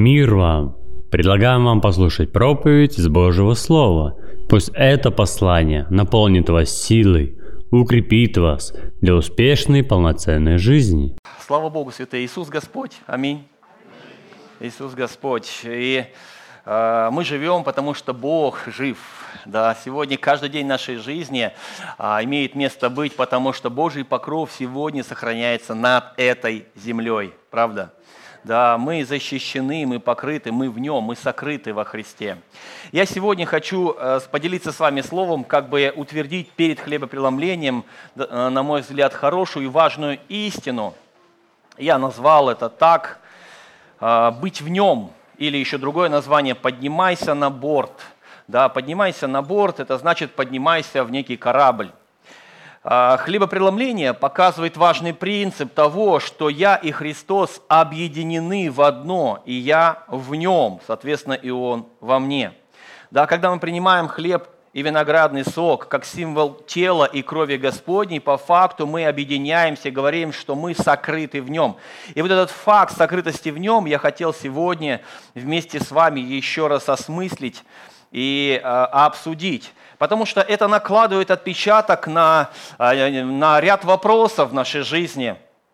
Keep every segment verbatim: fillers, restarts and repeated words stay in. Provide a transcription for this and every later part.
Мир вам! Предлагаем вам послушать проповедь из Божьего Слова. Пусть это послание наполнит вас силой, укрепит вас для успешной полноценной жизни. Слава Богу, святый Иисус Господь. Аминь. Иисус Господь. И э, мы живем, потому что Бог жив. Да, сегодня каждый день нашей жизни а, имеет место быть, потому что Божий покров сегодня сохраняется над этой землей. Правда? Да, мы защищены, мы покрыты, мы в Нем, мы сокрыты во Христе. Я сегодня хочу э, поделиться с вами словом, как бы утвердить перед хлебопреломлением, э, на мой взгляд, хорошую и важную истину. Я назвал это так, э, «быть в Нем», или еще другое название «поднимайся на борт». Да, поднимайся на борт, это значит поднимайся в некий корабль. Хлебопреломление показывает важный принцип того, что я и Христос объединены в одно, и я в Нем, соответственно, и Он во мне. Да, когда мы принимаем хлеб и виноградный сок как символ тела и крови Господней, по факту мы объединяемся и говорим, что мы сокрыты в Нем. И вот этот факт сокрытости в Нем я хотел сегодня вместе с вами еще раз осмыслить и э, обсудить, потому что это накладывает отпечаток на, э, на ряд вопросов в нашей жизни.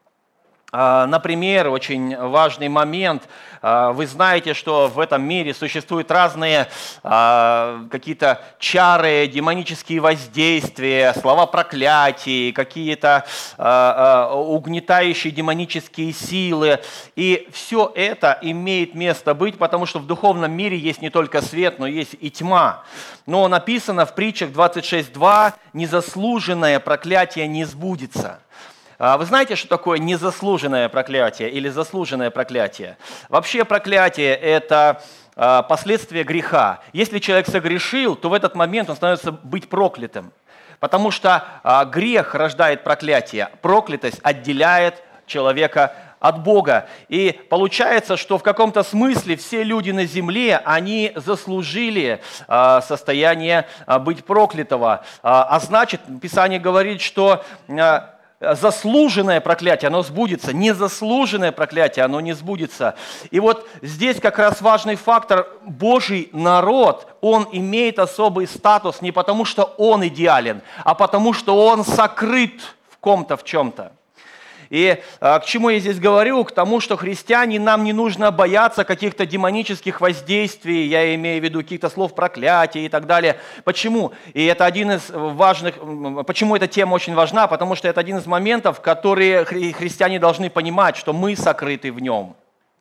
Э, например, очень важный момент. Э, вы знаете, что в этом мире существуют разные э, какие-то чары, демонические воздействия, слова проклятий, какие-то э, э, угнетающие демонические силы. И все это имеет место быть, потому что в духовном мире есть не только свет, но есть и тьма. Но написано в притчах двадцать шесть два: «Незаслуженное проклятие не сбудется». Вы знаете, что такое незаслуженное проклятие или заслуженное проклятие? Вообще проклятие – это последствия греха. Если человек согрешил, то в этот момент он становится быть проклятым, потому что грех рождает проклятие, проклятость отделяет человека от Бога. И получается, что в каком-то смысле все люди на земле, они заслужили состояние быть проклятого. А значит, Писание говорит, что заслуженное проклятие, оно сбудется, незаслуженное проклятие, оно не сбудется. И вот здесь как раз важный фактор: Божий народ, он имеет особый статус не потому, что он идеален, а потому, что он сокрыт в ком-то, в чем-то. И а, к чему я здесь говорю? К тому, что христиане, нам не нужно бояться каких-то демонических воздействий, я имею в виду каких-то слов проклятия и так далее. Почему? И это один из важных, почему эта тема очень важна? Потому что это один из моментов, которые хри- христиане должны понимать, что мы сокрыты в Нем.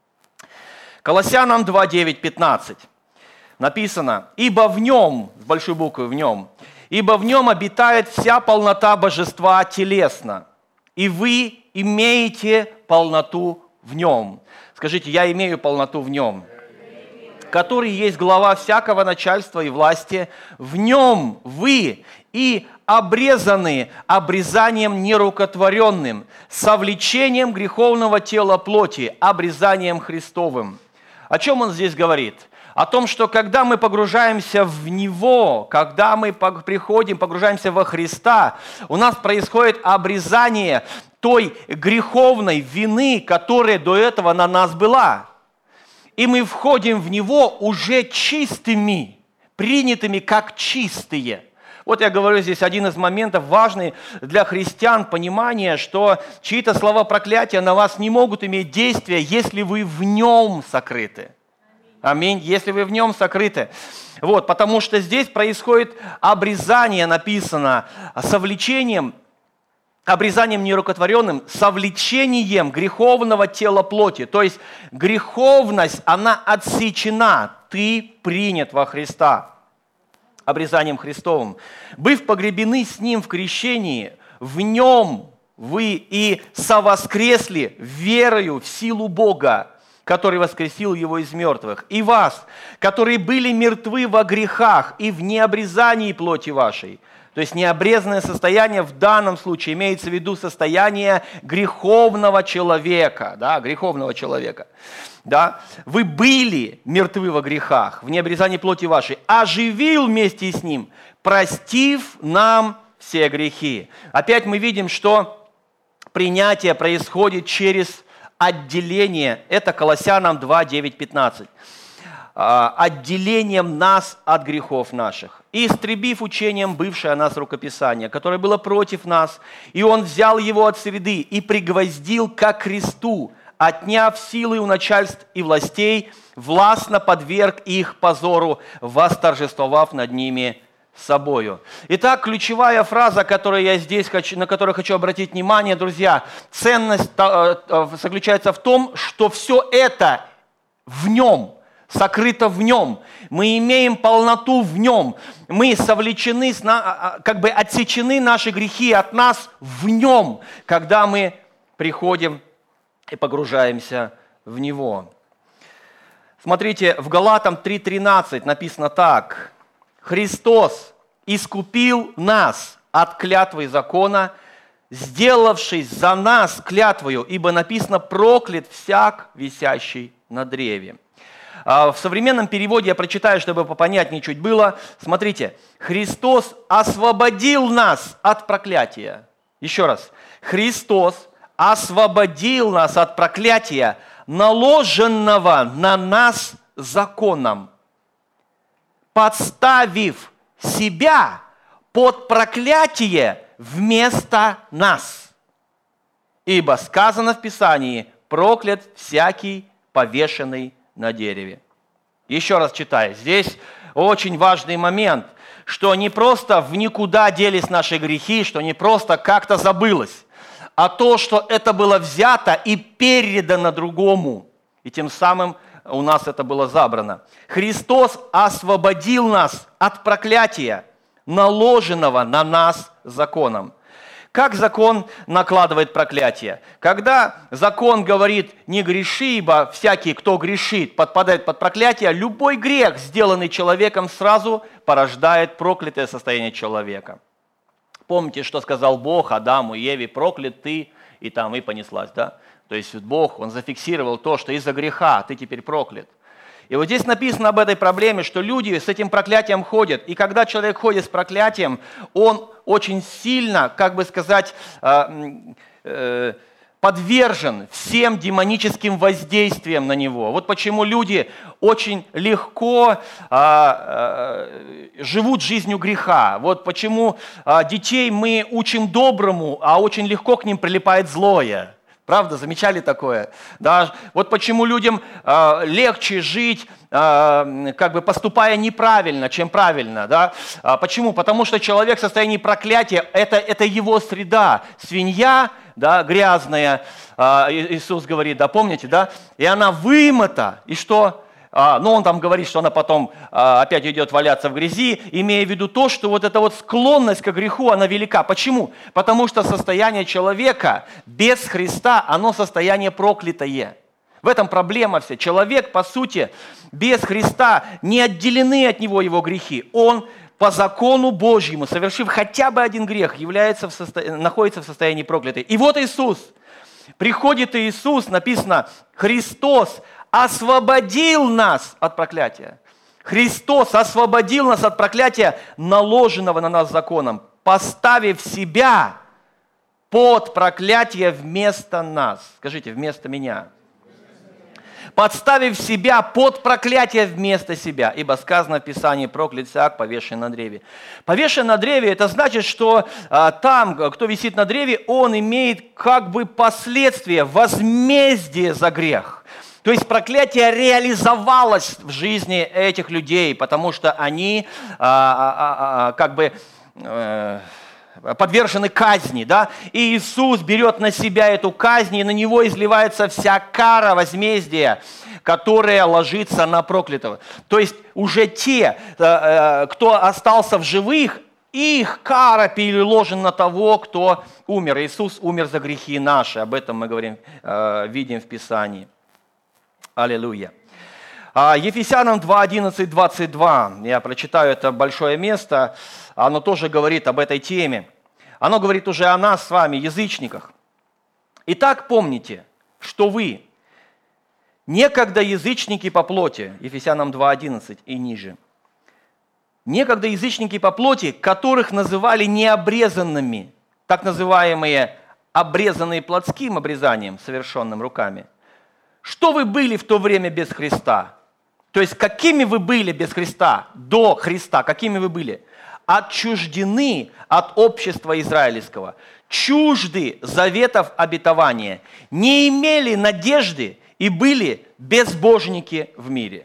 Колоссянам два, девять, пятнадцать написано: «Ибо в Нем», с большой буквы в Нем, «ибо в Нем обитает вся полнота божества телесно, и вы имеете полноту в Нем». Скажите: я имею полноту в Нем. «Который есть глава всякого начальства и власти. В Нем вы и обрезаны обрезанием нерукотворенным, совлечением греховного тела плоти, обрезанием Христовым». О чем он здесь говорит? О том, что когда мы погружаемся в Него, когда мы приходим, погружаемся во Христа, у нас происходит обрезание той греховной вины, которая до этого на нас была. И мы входим в Него уже чистыми, принятыми как чистые. Вот я говорю, здесь один из моментов важный для христиан, понимание, что чьи-то слова проклятия на вас не могут иметь действия, если вы в Нем сокрыты. Аминь. Если вы в Нем сокрыты. Вот, потому что здесь происходит обрезание, написано, совлечением, обрезанием нерукотворенным, совлечением греховного тела плоти. То есть греховность, она отсечена. Ты принят во Христа обрезанием Христовым. Быв погребены с Ним в крещении, в Нем вы и совоскресли верою в силу Бога, который воскресил Его из мертвых, и вас, которые были мертвы во грехах и в необрезании плоти вашей. То есть необрезанное состояние в данном случае имеется в виду состояние греховного человека, да, греховного человека. Да? Вы были мертвы во грехах, в необрезании плоти вашей, оживил вместе с Ним, простив нам все грехи. Опять мы видим, что принятие происходит через отделение, это Колоссянам два, девять, пятнадцать, отделением нас от грехов наших, и истребив учением бывшее о нас рукописание, которое было против нас, и Он взял его от среды и пригвоздил ко кресту, отняв силы у начальств и властей, властно подверг их позору, восторжествовав над ними собою. Итак, ключевая фраза, которую я здесь хочу, на которую хочу обратить внимание, друзья, ценность заключается в том, что все это в Нем, сокрыто в Нем. Мы имеем полноту в Нем. Мы совлечены, как бы отсечены наши грехи от нас в Нем, когда мы приходим и погружаемся в Него. Смотрите, в Галатам три тринадцать написано так. Христос искупил нас от клятвы закона, сделавшись за нас клятвою, ибо написано «проклят всяк, висящий на древе». В современном переводе я прочитаю, чтобы попонятнее чуть было. Смотрите, Христос освободил нас от проклятия. Еще раз. Христос освободил нас от проклятия, наложенного на нас законом, подставив себя под проклятие вместо нас. Ибо сказано в Писании: проклят всякий, повешенный на дереве. Еще раз читаю. Здесь очень важный момент, что не просто в никуда делись наши грехи, что не просто как-то забылось, а то, что это было взято и передано другому, и тем самым у нас это было забрано. Христос освободил нас от проклятия, наложенного на нас законом. Как закон накладывает проклятие? Когда закон говорит «не греши», ибо всякий, кто грешит, подпадает под проклятие, любой грех, сделанный человеком, сразу порождает проклятое состояние человека. Помните, что сказал Бог Адаму и Еве: проклят ты, и там и понеслась, да? То есть Бог, Он зафиксировал то, что из-за греха ты теперь проклят. И вот здесь написано об этой проблеме, что люди с этим проклятием ходят. И когда человек ходит с проклятием, он очень сильно, как бы сказать, подвержен всем демоническим воздействиям на него. Вот почему люди очень легко живут жизнью греха. Вот почему детей мы учим доброму, а очень легко к ним прилипает злое. Правда, замечали такое? Да? Вот почему людям э, легче жить, э, как бы поступая неправильно, чем правильно. Да? А почему? Потому что человек в состоянии проклятия – это, это его среда. Свинья, да, грязная, э, Иисус говорит, да, помните, да? И она вымыта. И что? А, ну, он там говорит, что она потом а, опять идет валяться в грязи, имея в виду то, что вот эта вот склонность к греху, она велика. Почему? Потому что состояние человека без Христа, оно состояние проклятое. В этом проблема вся. Человек, по сути, без Христа, не отделены от него его грехи. Он по закону Божьему, совершив хотя бы один грех, является в состо... находится в состоянии проклятой. И вот Иисус. Приходит Иисус, написано, Христос освободил нас от проклятия. Христос освободил нас от проклятия, наложенного на нас законом, поставив себя под проклятие вместо нас. Скажите, вместо меня. Подставив себя под проклятие вместо себя. Ибо сказано в Писании: проклят всяк, повешен на древе. Повешен на древе, это значит, что а, там, кто висит на древе, он имеет как бы последствия, возмездие за грех. То есть проклятие реализовалось в жизни этих людей, потому что они а, а, а, как бы э, подвержены казни. Да? И Иисус берет на себя эту казнь, и на него изливается вся кара возмездия, которая ложится на проклятого. То есть уже те, э, кто остался в живых, их кара переложена на того, кто умер. Иисус умер за грехи наши. Об этом мы говорим, э, видим в Писании. Аллилуйя. Ефесянам два, одиннадцать, двадцать два. Я прочитаю это большое место. Оно тоже говорит об этой теме. Оно говорит уже о нас с вами, язычниках. Итак, помните, что вы некогда язычники по плоти, Ефесянам два, одиннадцать и ниже, некогда язычники по плоти, которых называли необрезанными, так называемые обрезанные плотским обрезанием, совершенным руками. Что вы были в то время без Христа? То есть, какими вы были без Христа, до Христа, какими вы были? Отчуждены от общества израильского, чужды заветов обетования, не имели надежды и были безбожники в мире.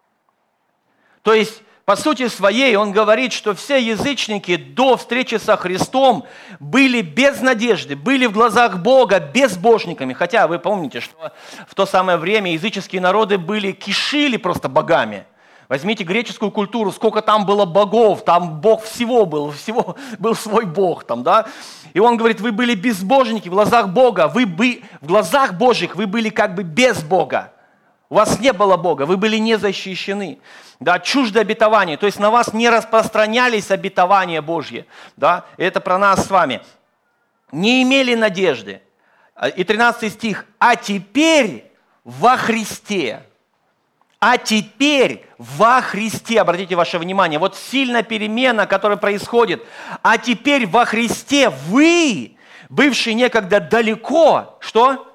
То есть, по сути своей, он говорит, что все язычники до встречи со Христом были без надежды, были в глазах Бога безбожниками. Хотя вы помните, что в то самое время языческие народы были, кишили просто богами. Возьмите греческую культуру, сколько там было богов, там Бог всего был, всего был свой Бог там, да. И он говорит, вы были безбожники в глазах Бога, вы бы, в глазах Божьих вы были как бы без Бога. У вас не было Бога, вы были не защищены, да, чужды обетования, то есть на вас не распространялись обетования Божьи, да, это про нас с вами. Не имели надежды. И тринадцатый стих, а теперь во Христе, а теперь во Христе, обратите ваше внимание, вот сильная перемена, которая происходит, а теперь во Христе вы, бывшие некогда далеко, что?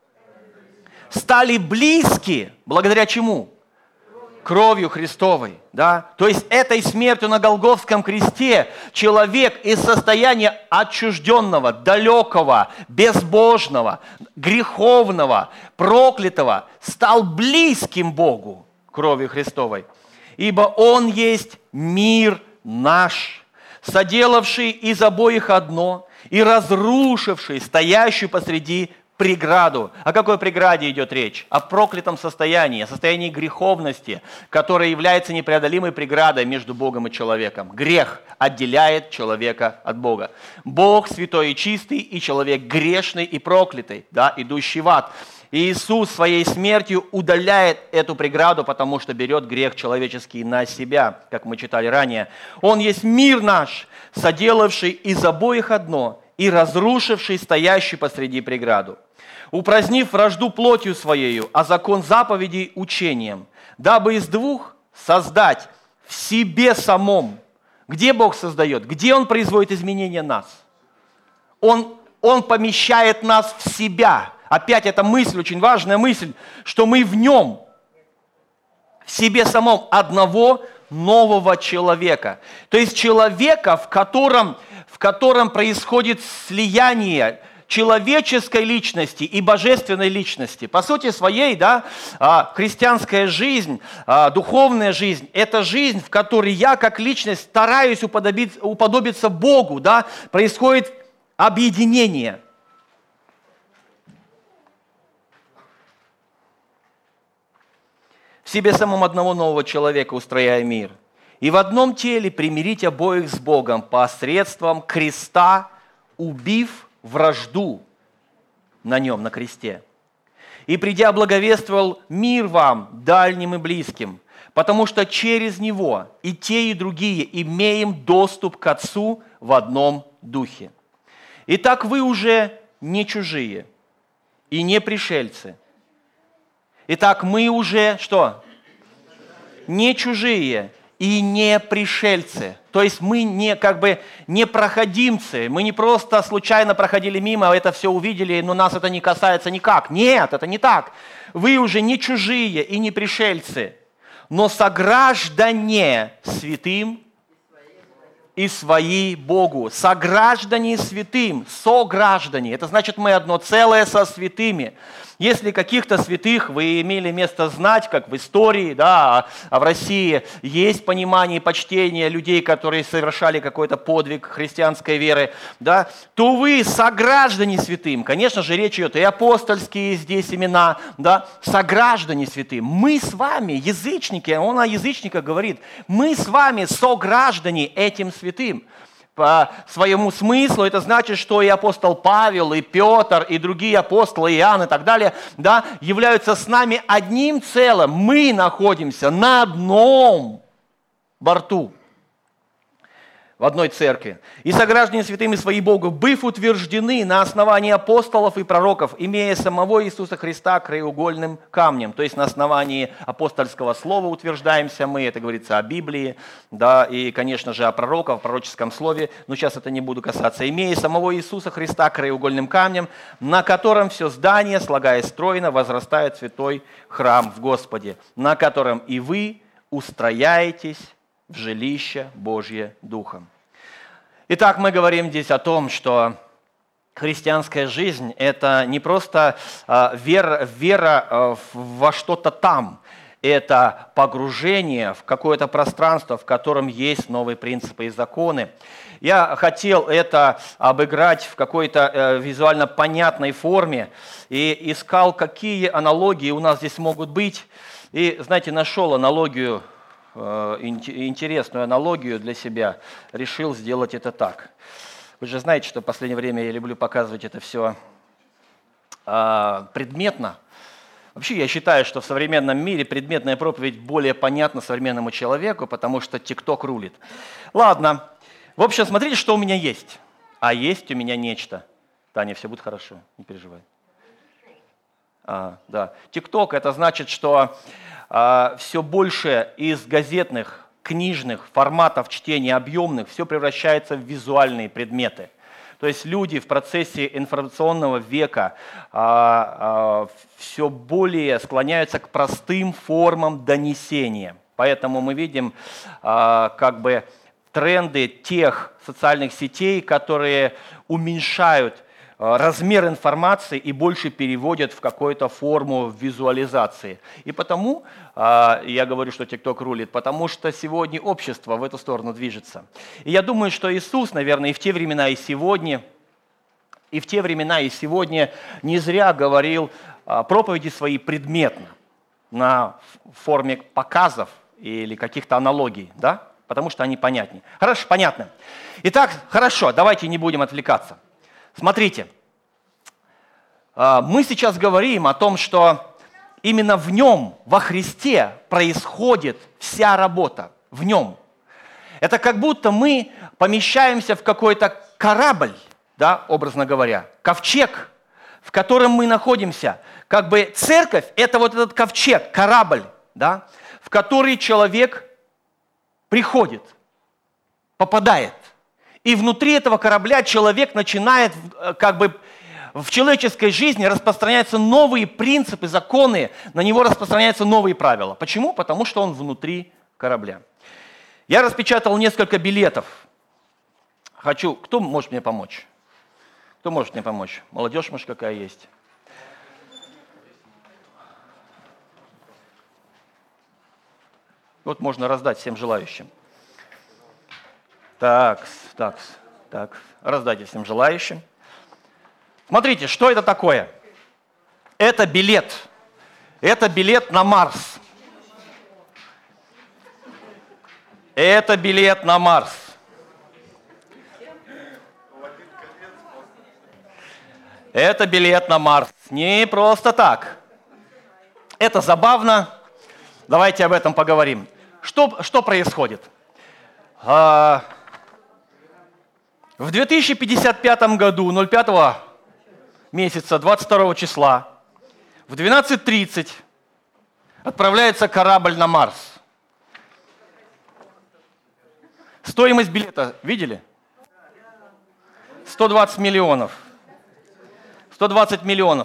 Стали близки, благодаря чему? Кровью Христовой, да? То есть этой смертью на Голгофском кресте человек из состояния отчужденного, далекого, безбожного, греховного, проклятого стал близким Богу кровью Христовой. Ибо Он есть мир наш, соделавший из обоих одно и разрушивший стоящую посреди преграду. О какой преграде идет речь? О проклятом состоянии, о состоянии греховности, которое является непреодолимой преградой между Богом и человеком. Грех отделяет человека от Бога. Бог святой и чистый, и человек грешный и проклятый, да, идущий в ад. И Иисус своей смертью удаляет эту преграду, потому что берет грех человеческий на себя, как мы читали ранее. Он есть мир наш, соделавший из обоих одно и разрушивший стоящую посреди преграду, упразднив вражду плотью своею, а закон заповедей учением, дабы из двух создать в себе самом. Где Бог создает? Где Он производит изменения нас? Он, Он помещает нас в себя. Опять эта мысль, очень важная мысль, что мы в Нем, в себе самом одного нового человека. То есть человека, в котором, в котором происходит слияние человеческой личности и божественной личности. По сути своей, да, христианская жизнь, духовная жизнь – это жизнь, в которой я как личность стараюсь уподобиться, уподобиться Богу, да, происходит объединение. В себе самом одного нового человека устрояя мир. И в одном теле примирить обоих с Богом посредством креста, убив вражду на нем, на кресте. И придя, благовествовал мир вам, дальним и близким, потому что через него и те, и другие имеем доступ к Отцу в одном духе. Итак, вы уже не чужие и не пришельцы. Итак, мы уже что? Не чужие и не пришельцы. То есть мы не, как бы, не проходимцы, мы не просто случайно проходили мимо, это все увидели, но нас это не касается никак. Нет, это не так. Вы уже не чужие и не пришельцы, но сограждане святым и свои Богу. Сограждане святым, сограждане. Это значит, мы одно целое со святыми. Если каких-то святых вы имели место знать, как в истории, да, а в России есть понимание и почтение людей, которые совершали какой-то подвиг христианской веры, да, то вы сограждане святым. Конечно же, речь идет и апостольские здесь имена, да, сограждане святым. Мы с вами, язычники, он о язычниках говорит, мы с вами сограждане этим святым. По своему смыслу это значит, что и апостол Павел, и Петр, и другие апостолы, и Иоанн и так далее, да, являются с нами одним целым. Мы находимся на одном борту. в одной церкви. И сограждане святыми свои Богу, быв утверждены на основании апостолов и пророков, имея самого Иисуса Христа краеугольным камнем. То есть на основании апостольского слова утверждаемся мы, это говорится о Библии, да, и, конечно же, о пророках, о пророческом слове, но сейчас это не буду касаться. Имея самого Иисуса Христа краеугольным камнем, на котором все здание, слагаясь стройно, возрастает святой храм в Господе, на котором и вы устрояетесь в жилище Божье Духом. Итак, мы говорим здесь о том, что христианская жизнь – это не просто э, вера, вера э, во что-то там, это погружение в какое-то пространство, в котором есть новые принципы и законы. Я хотел это обыграть в какой-то э, визуально понятной форме и искал, какие аналогии у нас здесь могут быть. И, знаете, нашел аналогию, интересную аналогию для себя, решил сделать это так. Вы же знаете, что в последнее время я люблю показывать это все предметно. Вообще я считаю, что в современном мире предметная проповедь более понятна современному человеку, потому что ТикТок рулит. Ладно, в общем, смотрите, что у меня есть. А есть у меня нечто. Таня, все будет хорошо, не переживай. А, да. ТикТок – это значит, что а, все больше из газетных, книжных форматов чтения, объемных, все превращается в визуальные предметы. То есть люди в процессе информационного века а, а, все более склоняются к простым формам донесения. Поэтому мы видим а, как бы тренды тех социальных сетей, которые уменьшают размер информации и больше переводят в какую-то форму визуализации. И потому э, я говорю, что ТикТок рулит, потому что сегодня общество в эту сторону движется. И я думаю, что Иисус, наверное, и в те времена, и сегодня, и в те времена, и сегодня не зря говорил э, проповеди свои предметно, на форме показов или каких-то аналогий, да? Потому что они понятнее. Хорошо, понятно. Итак, хорошо, давайте не будем отвлекаться. Смотрите, мы сейчас говорим о том, что именно в нем, во Христе, происходит вся работа. В нем. Это как будто мы помещаемся в какой-то корабль, да, образно говоря, ковчег, в котором мы находимся. Как бы церковь – это вот этот ковчег, корабль, да, в который человек приходит, попадает. И внутри этого корабля человек начинает, как бы, в человеческой жизни распространяются новые принципы, законы, на него распространяются новые правила. Почему? Потому что он внутри корабля. Я распечатал несколько билетов. Хочу, кто может мне помочь? Кто может мне помочь? Молодежь, может, какая есть? Вот можно раздать всем желающим. Так, так, так, раздайте всем желающим. Смотрите, что это такое? Это билет. Это билет на Марс. Это билет на Марс. Это билет на Марс. Не просто так. Это забавно. Давайте об этом поговорим. Что, что происходит? А... В две тысячи пятьдесят пятом году, ноль пятого месяца, двадцать второго числа, в двенадцать тридцать отправляется корабль на Марс. Стоимость билета видели? сто двадцать миллионов. сто двадцать миллионов.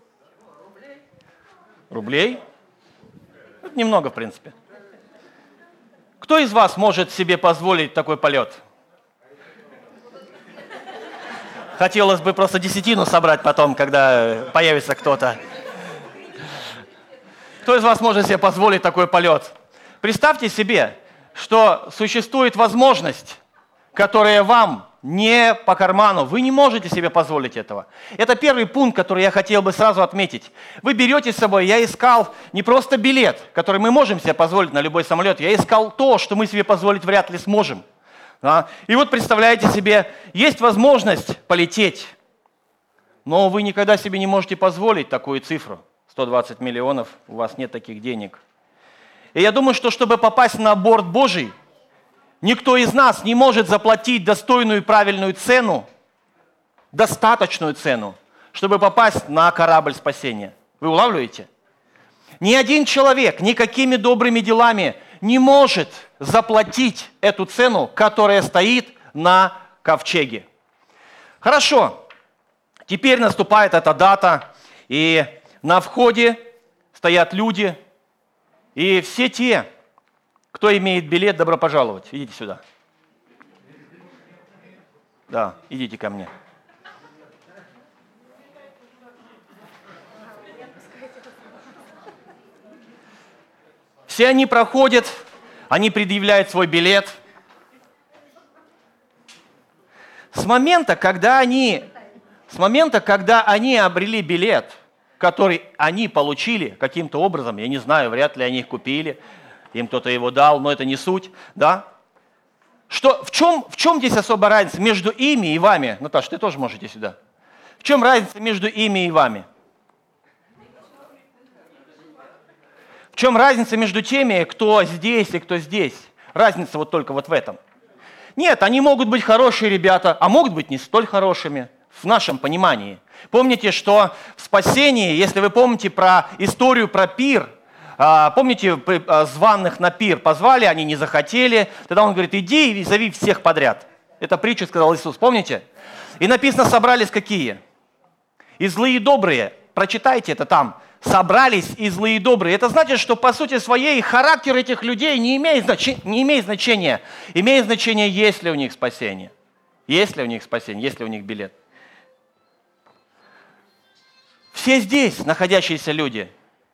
Рублей? Это немного, в принципе. Кто из вас может себе позволить такой полет? Хотелось бы просто десятину собрать потом, когда появится кто-то. Кто из вас может себе позволить такой полет? Представьте себе, что существует возможность, которая вам не по карману. Вы не можете себе позволить этого. Это первый пункт, который я хотел бы сразу отметить. Вы берете с собой, я искал не просто билет, который мы можем себе позволить на любой самолет, я искал то, что мы себе позволить вряд ли сможем. Да? И вот представляете себе, есть возможность полететь, но вы никогда себе не можете позволить такую цифру. сто двадцать миллионов, у вас нет таких денег. И я думаю, что чтобы попасть на борт Божий, Никто из нас не может заплатить достойную и правильную цену, достаточную цену, чтобы попасть на корабль спасения. Вы улавливаете? Ни один человек никакими добрыми делами не может заплатить эту цену, которая стоит на ковчеге. Хорошо, теперь наступает эта дата, и на входе стоят люди, и все те, кто имеет билет, добро пожаловать. Идите сюда. Да, идите ко мне. Все они проходят, они предъявляют свой билет. С момента, когда они, с момента, когда они обрели билет, который они получили каким-то образом, я не знаю, вряд ли они их купили, им кто-то его дал, но это не суть, да? Что, в, чем, в чем здесь особая разница между ими и вами? Наташа, ты тоже можешь идти сюда. В чем разница между ими и вами? В чем разница между теми, кто здесь и кто здесь? Разница вот только вот в этом. Нет, они могут быть хорошие ребята, а могут быть не столь хорошими в нашем понимании. Помните, что в спасении, если вы помните про историю про пир, помните, званых на пир позвали, они не захотели, тогда он говорит, иди и зови всех подряд. Это притча, сказал Иисус, помните? И написано, собрались какие? И злые и добрые. Прочитайте это там. Собрались и злые и добрые. Это значит, что по сути своей характер этих людей не имеет, значи... не имеет значения. Имеет значение, есть ли у них спасение. Есть ли у них спасение, есть ли у них билет. Все здесь находящиеся люди,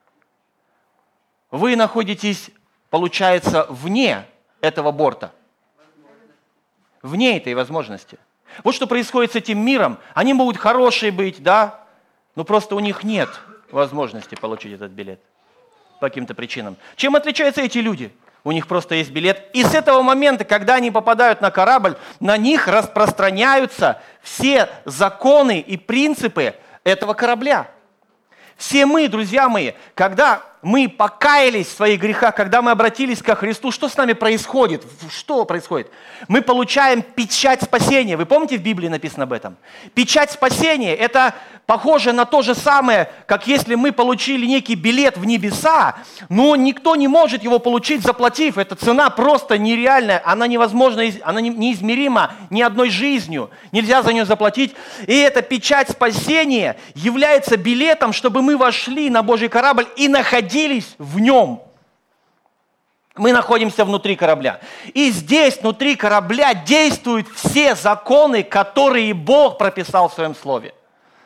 вы находитесь, получается, вне этого борта. Вне этой возможности. Вот что происходит с этим миром. Они могут хорошие быть, да, но просто у них нет возможности получить этот билет по каким-то причинам. Чем отличаются эти люди? У них просто есть билет. И с этого момента, когда они попадают на корабль, на них распространяются все законы и принципы этого корабля. Все мы, друзья мои, когда мы покаялись в своих грехах, когда мы обратились ко Христу, что с нами происходит? Что происходит? Мы получаем печать спасения. Вы помните, в Библии написано об этом? Печать спасения – это похоже на то же самое, как если мы получили некий билет в небеса, но никто не может его получить, заплатив. Эта цена просто нереальная, она невозможна, она неизмерима ни одной жизнью. Нельзя за нее заплатить. И эта печать спасения является билетом, чтобы мы вошли на Божий корабль и находились в нем. Мы находимся внутри корабля. И здесь, внутри корабля, действуют все законы, которые Бог прописал в Своем Слове.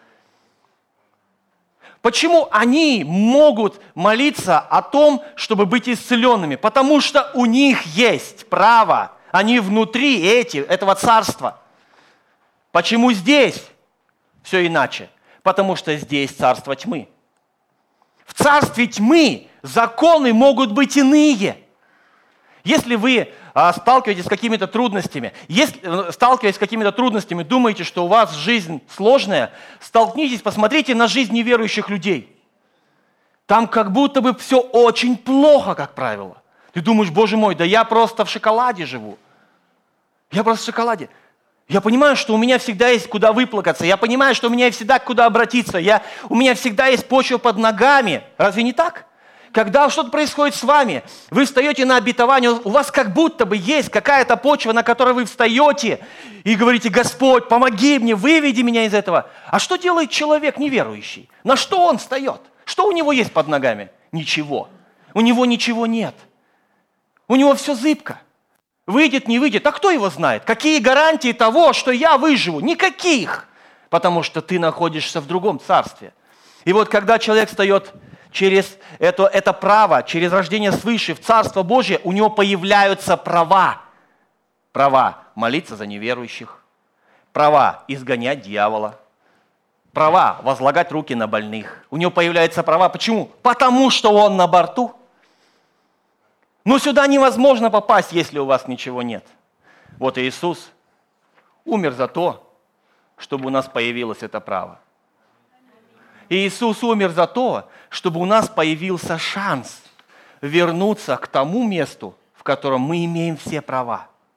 Почему они могут молиться о том, чтобы быть исцеленными? Потому что у них есть право. Они внутри эти, этого царства. Почему здесь все иначе? Потому что здесь царство тьмы. В царстве тьмы законы могут быть иные. Если вы а, сталкиваетесь с какими-то трудностями, если, сталкиваясь с какими-то трудностями, думаете, что у вас жизнь сложная, столкнитесь, посмотрите на жизнь неверующих людей. Там как будто бы все очень плохо, как правило. Ты думаешь, боже мой, да я просто в шоколаде живу. Я просто в шоколаде. Я понимаю, что у меня всегда есть куда выплакаться. Я понимаю, что у меня всегда куда обратиться. Я, у меня всегда есть почва под ногами. Разве не так? Когда что-то происходит с вами, вы встаете на обетование, у вас как будто бы есть какая-то почва, на которой вы встаете и говорите, Господь, помоги мне, выведи меня из этого. А что делает человек неверующий? На что он встает? Что у него есть под ногами? Ничего. У него ничего нет. У него все зыбко. Выйдет, не выйдет. А кто его знает? Какие гарантии того, что я выживу? Никаких. Потому что ты находишься в другом царстве. И вот когда человек встает через это, это право, через рождение свыше в Царство Божие, у него появляются права. Права молиться за неверующих. Права изгонять дьявола. Права возлагать руки на больных. У него появляются права. Почему? Потому что он на борту. Но сюда невозможно попасть, если у вас ничего нет. Вот Иисус умер за то, чтобы у нас появилось это право. И Иисус умер за то, чтобы у нас появился шанс вернуться к тому месту, в котором мы имеем все права.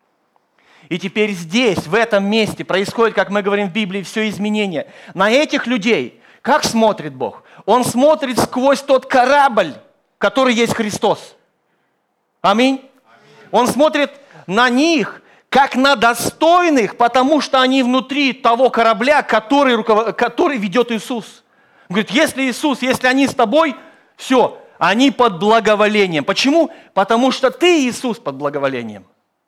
И теперь здесь, в этом месте происходит, как мы говорим в Библии, все изменение. На этих людей как смотрит Бог? Он смотрит сквозь тот корабль, который есть Христос. Аминь. Он смотрит на них, как на достойных, потому что они внутри того корабля, который, который ведет Иисус. Он говорит, если Иисус, если они с тобой, все, они под благоволением. Почему? Потому что ты, Иисус, под благоволением.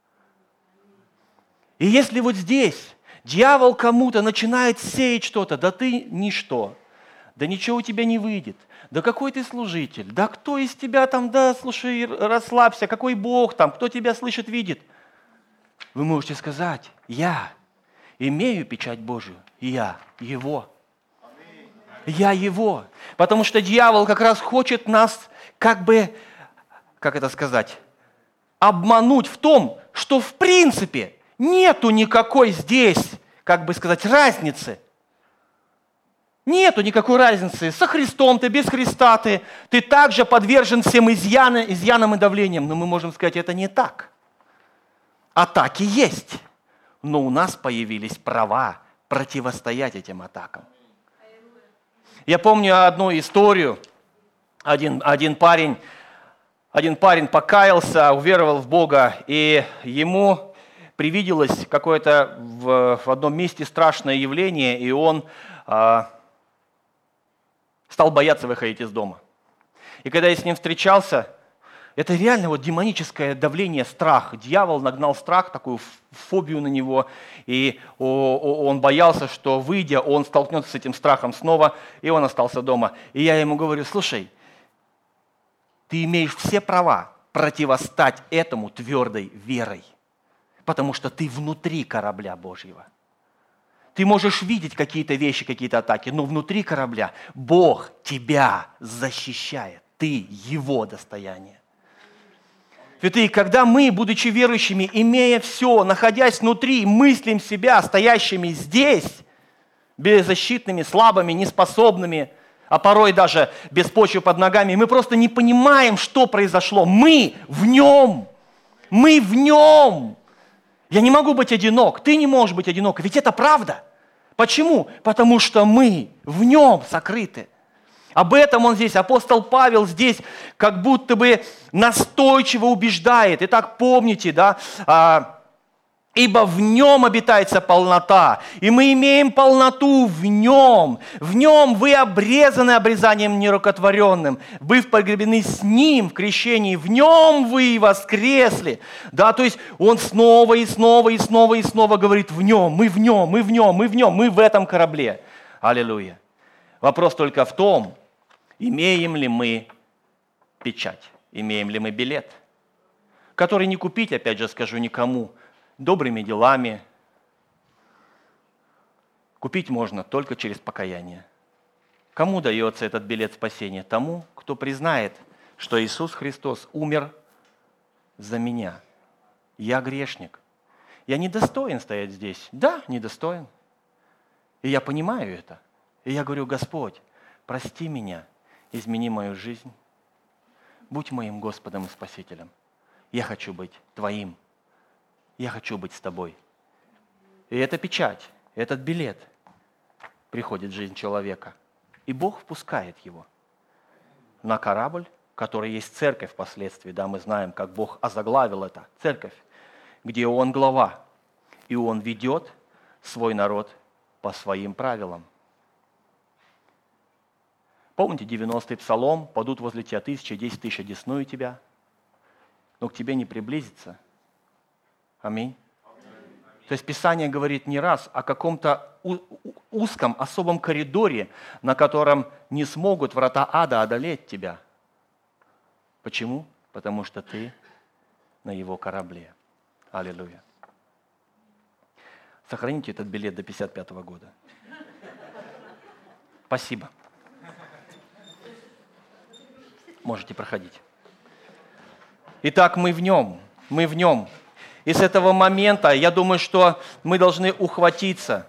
И если вот здесь дьявол кому-то начинает сеять что-то, да ты ничто, да ничего у тебя не выйдет, да какой ты служитель, да кто из тебя там, да слушай, расслабься, какой Бог там, кто тебя слышит, видит. Вы можете сказать, я имею печать Божию, я Его. Я Его. Потому что дьявол как раз хочет нас, как бы, как это сказать, обмануть в том, что в принципе нету никакой здесь, как бы сказать, разницы. Нету никакой разницы. Со Христом ты, без Христа ты. Ты также подвержен всем изъянам, изъянам и давлениям. Но мы можем сказать, это не так. Атаки есть. Но у нас появились права противостоять этим атакам. Я помню одну историю. Один, один, парень, один парень покаялся, уверовал в Бога, и ему привиделось какое-то в, в одном месте страшное явление, и он а, стал бояться выходить из дома. И когда я с ним встречался, это реально вот демоническое давление, страх. Дьявол нагнал страх, такую фобию на него, и он боялся, что, выйдя, он столкнется с этим страхом снова, и он остался дома. И я ему говорю, слушай, ты имеешь все права противостать этому твердой верой, потому что ты внутри корабля Божьего. Ты можешь видеть какие-то вещи, какие-то атаки, но внутри корабля Бог тебя защищает. Ты Его достояние. Святые, когда мы, будучи верующими, имея все, находясь внутри, мыслим себя стоящими здесь, беззащитными, слабыми, неспособными, а порой даже без почвы под ногами, мы просто не понимаем, что произошло. Мы в Нем. Мы в Нем. Я не могу быть одинок, ты не можешь быть одинок, ведь это правда. Почему? Потому что мы в Нем сокрыты. Об этом он здесь, апостол Павел здесь как будто бы настойчиво убеждает. Итак, помните, да, а, ибо в Нем обитается полнота, и мы имеем полноту в Нем. В Нем вы обрезаны обрезанием нерукотворенным, быв погребены с Ним в крещении, в Нем вы воскресли. Да, то есть он снова и снова и снова и снова говорит в Нем, мы в Нем, мы в Нем, мы в Нем, мы в этом корабле. Аллилуйя. Вопрос только в том, имеем ли мы печать, имеем ли мы билет, который не купить, опять же скажу, никому, добрыми делами. Купить можно только через покаяние. Кому дается этот билет спасения? Тому, кто признает, что Иисус Христос умер за меня. Я грешник. Я недостоин стоять здесь. Да, недостоин. И я понимаю это. И я говорю, Господь, прости меня, измени мою жизнь. Будь моим Господом и Спасителем. Я хочу быть Твоим. Я хочу быть с Тобой. И эта печать, этот билет приходит в жизнь человека. И Бог впускает его на корабль, который есть церковь впоследствии. Да, мы знаем, как Бог озаглавил это. Церковь, где Он глава. И Он ведет свой народ по своим правилам. Помните девяностый псалом? «Падут возле тебя тысячи, десять тысяч одесную тебя, но к тебе не приблизится». Аминь. То есть Писание говорит не раз о каком-то узком, особом коридоре, на котором не смогут врата ада одолеть тебя. Почему? Потому что ты на Его корабле. Аллилуйя. Сохраните этот билет до пятьдесят пятого года. Спасибо. Можете проходить. Итак, мы в Нем, мы в Нем. И с этого момента, я думаю, что мы должны ухватиться.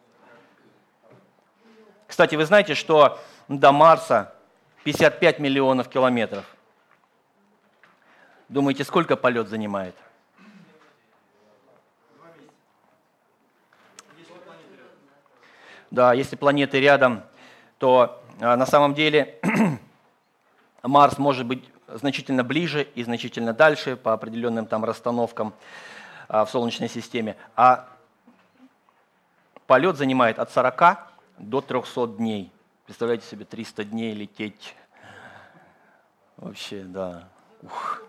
Кстати, вы знаете, что до Марса пятьдесят пять миллионов километров. Думаете, сколько полет занимает? Да, если планеты рядом, то а, на самом деле Марс может быть значительно ближе и значительно дальше по определенным там расстановкам а, в Солнечной системе. А полет занимает от сорока до трёхсот дней. Представляете себе, триста дней лететь. Вообще, да. Ух.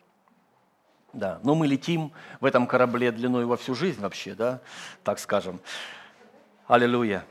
Да, но мы летим в этом корабле длиной во всю жизнь вообще, да, так скажем. Аллилуйя.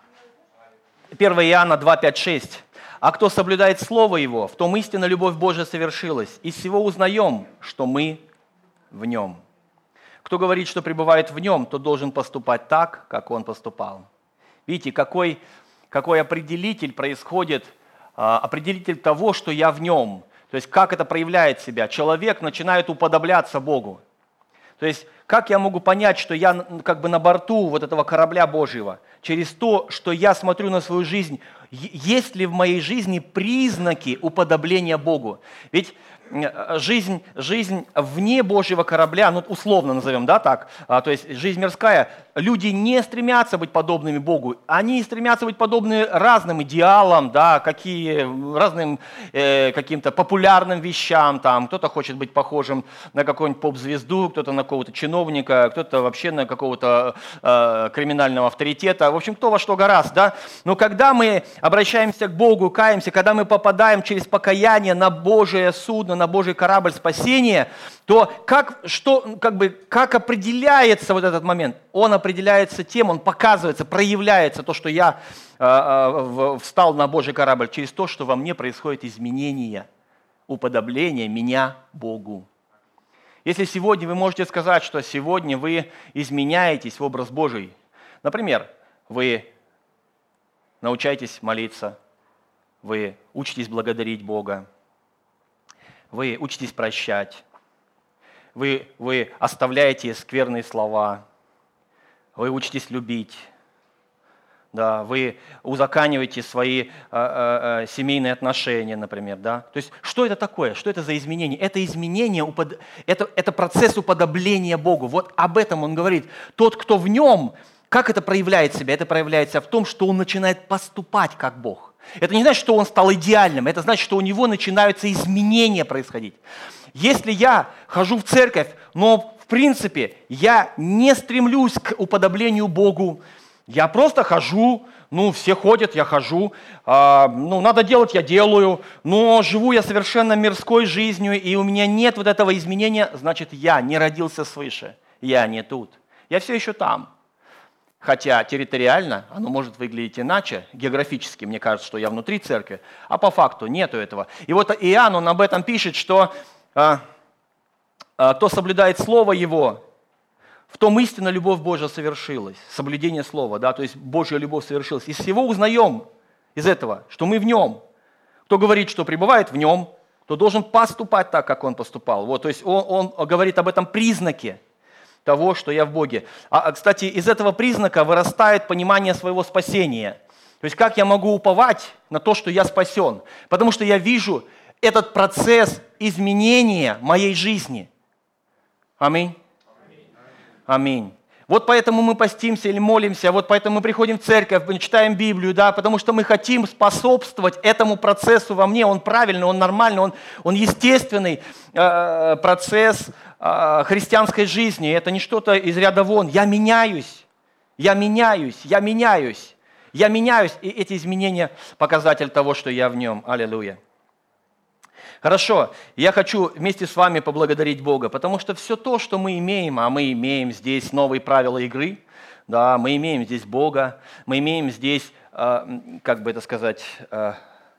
первое Иоанна два, пять, шесть. «А кто соблюдает Слово Его, в том истинно любовь Божия совершилась. Из всего узнаем, что мы в Нем. Кто говорит, что пребывает в Нем, тот должен поступать так, как Он поступал». Видите, какой, какой определитель происходит, определитель того, что я в Нем. То есть, как это проявляет себя. Человек начинает уподобляться Богу. То есть, как я могу понять, что я как бы на борту вот этого корабля Божьего? Через то, что я смотрю на свою жизнь, есть ли в моей жизни признаки уподобления Богу? Ведь жизнь, жизнь вне Божьего корабля, ну условно назовем, да, так, а, то есть жизнь мирская, люди не стремятся быть подобными Богу, они стремятся быть подобны разным идеалам, да, какие, разным э, каким-то популярным вещам, там, кто-то хочет быть похожим на какую-нибудь поп-звезду, кто-то на какого-то чиновника, кто-то вообще на какого-то э, криминального авторитета, в общем, кто во что гораст, да, но когда мы обращаемся к Богу, каемся, когда мы попадаем через покаяние на Божие судно, на Божий корабль спасения, то как, что, как, бы, как определяется вот этот момент? Он определяется тем, он показывается, проявляется то, что я э, э, встал на Божий корабль, через то, что во мне происходит изменение, уподобление меня Богу. Если сегодня вы можете сказать, что сегодня вы изменяетесь в образ Божий, например, вы научаетесь молиться, вы учитесь благодарить Бога, вы учитесь прощать, вы, вы оставляете скверные слова, вы учитесь любить, да, вы узакониваете свои э, э, семейные отношения, например. Да? То есть что это такое? Что это за изменение? Это изменение, упод... это, это процесс уподобления Богу. Вот об этом он говорит. Тот, кто в нем, как это проявляет себя? Это проявляется в том, что он начинает поступать как Бог. Это не значит, что он стал идеальным, это значит, что у него начинаются изменения происходить. Если я хожу в церковь, но в принципе я не стремлюсь к уподоблению Богу, я просто хожу, ну все ходят, я хожу, а, ну надо делать, я делаю, но живу я совершенно мирской жизнью, и у меня нет вот этого изменения, значит я не родился свыше, я не тут, я все еще там. Хотя территориально оно может выглядеть иначе, географически, мне кажется, что я внутри церкви, а по факту нету этого. И вот Иоанн, он об этом пишет, что а, а, «кто соблюдает Слово Его, в том истинно любовь Божия совершилась». Соблюдение Слова, да, то есть Божья любовь совершилась. Из всего узнаем из этого, что мы в Нем. Кто говорит, что пребывает в Нем, то должен поступать так, как Он поступал. Вот, то есть он, он говорит об этом признаке того, что я в Боге. А, кстати, из этого признака вырастает понимание своего спасения. То есть как я могу уповать на то, что я спасен? Потому что я вижу этот процесс изменения моей жизни. Аминь. Аминь. Вот поэтому мы постимся или молимся, вот поэтому мы приходим в церковь, мы читаем Библию, да, потому что мы хотим способствовать этому процессу во мне. Он правильный, он нормальный, он, он естественный э, процесс э, христианской жизни. Это не что-то из ряда вон. Я меняюсь, я меняюсь, я меняюсь, я меняюсь. И эти изменения – показатель того, что я в нем. Аллилуйя. Хорошо, я хочу вместе с вами поблагодарить Бога, потому что все то, что мы имеем, а мы имеем здесь новые правила игры, да, мы имеем здесь Бога, мы имеем здесь, э, как бы это сказать, э,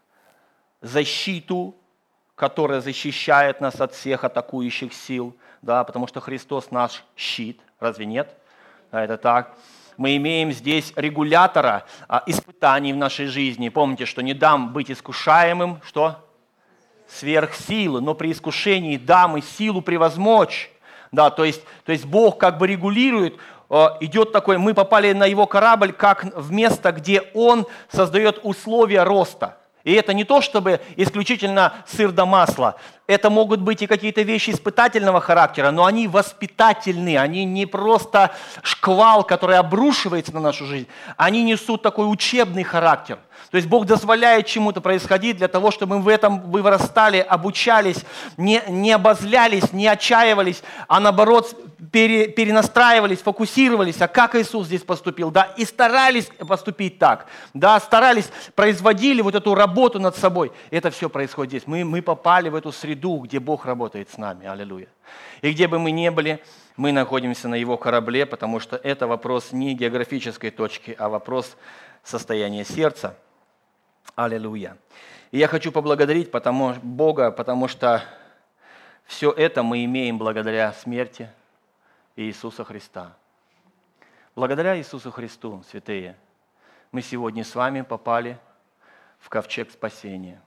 защиту, которая защищает нас от всех атакующих сил, да, потому что Христос наш щит, разве нет? Да, это так. Мы имеем здесь регулятора э, испытаний в нашей жизни. Помните, что не дам быть искушаемым, что? Сверх силы, но при искушении дам и силу превозмочь. Да, то есть, то есть Бог как бы регулирует, э, идет такой, мы попали на Его корабль, как в место, где Он создает условия роста. И это не то, чтобы исключительно сыр да масло. это могут быть и какие-то вещи испытательного характера, но они воспитательные, они не просто шквал, который обрушивается на нашу жизнь, они несут такой учебный характер. То есть Бог дозволяет чему-то происходить для того, чтобы мы в этом вырастали, обучались, не, не обозлялись, не отчаивались, а наоборот пере, перенастраивались, фокусировались, а как Иисус здесь поступил, да, и старались поступить так, да, старались, производили вот эту работу над собой. Это все происходит здесь. Мы, мы попали в эту среду, где Бог работает с нами, аллилуйя. И где бы мы ни были, мы находимся на Его корабле, потому что это вопрос не географической точки, а вопрос состояния сердца. Аллилуйя. И я хочу поблагодарить потому, Бога, потому что все это мы имеем благодаря смерти Иисуса Христа. Благодаря Иисусу Христу, святые, мы сегодня с вами попали в ковчег спасения.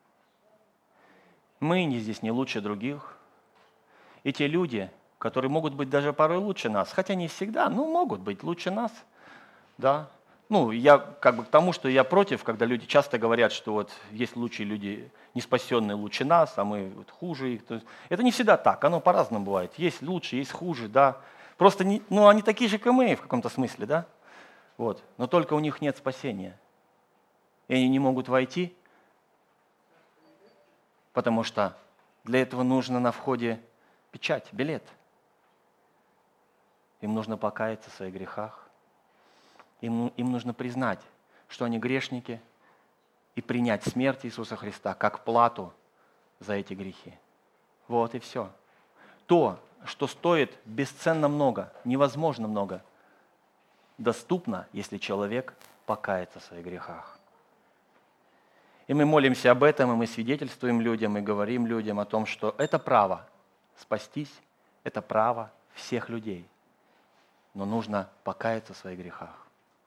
Мы не здесь не лучше других. И те люди, которые могут быть даже порой лучше нас, хотя не всегда, но могут быть лучше нас, да. Ну, я как бы к тому, что я против, когда люди часто говорят, что вот есть лучшие люди, не спасенные лучше нас, а мы вот хуже их. Это не всегда так, оно по-разному бывает. Есть лучше, есть хуже, да. Просто, не, ну, они такие же, как мы в каком-то смысле, да. Вот. Но только у них нет спасения. И они не могут войти, потому что для этого нужно на входе печать, билет. Им нужно покаяться в своих грехах. Им, им нужно признать, что они грешники, и принять смерть Иисуса Христа как плату за эти грехи. Вот и все. То, что стоит бесценно много, невозможно много, доступно, если человек покается в своих грехах. И мы молимся об этом, и мы свидетельствуем людям, и говорим людям о том, что это право спастись, это право всех людей. Но нужно покаяться в своих грехах.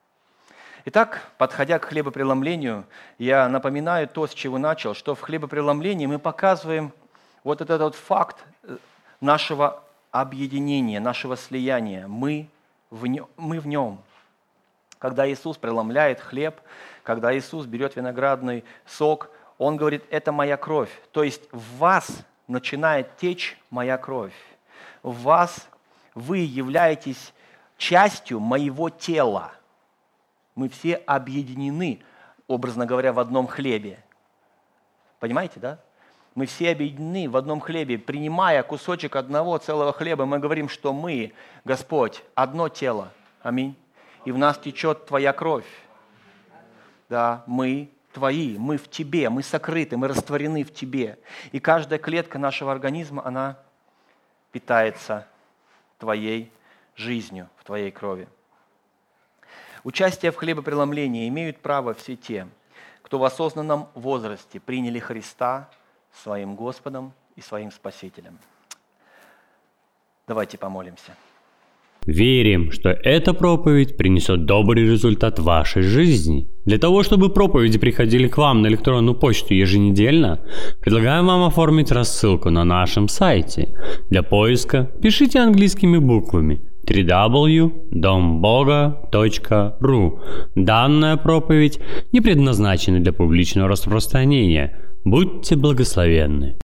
Итак, подходя к хлебопреломлению, я напоминаю то, с чего начал, что в хлебопреломлении мы показываем вот этот вот факт нашего объединения, нашего слияния. Мы в нем. Мы в нем. Когда Иисус преломляет хлеб, когда Иисус берет виноградный сок, Он говорит, это моя кровь. То есть в вас начинает течь моя кровь. В вас вы являетесь частью моего тела. Мы все объединены, образно говоря, в одном хлебе. Понимаете, да? Мы все объединены в одном хлебе. Принимая кусочек одного целого хлеба, мы говорим, что мы, Господь, одно тело. Аминь. И в нас течет Твоя кровь. Да, мы Твои, мы в Тебе, мы сокрыты, мы растворены в Тебе. И каждая клетка нашего организма, она питается Твоей жизнью, в Твоей крови. Участие в хлебопреломлении имеют право все те, кто в осознанном возрасте приняли Христа своим Господом и своим Спасителем. Давайте помолимся. Верим, что эта проповедь принесет добрый результат в вашей жизни. Для того, чтобы проповеди приходили к вам на электронную почту еженедельно, предлагаем вам оформить рассылку на нашем сайте. Для поиска пишите английскими буквами дабл ю дабл ю дабл ю точка дом бога точка ру. Данная проповедь не предназначена для публичного распространения. Будьте благословенны.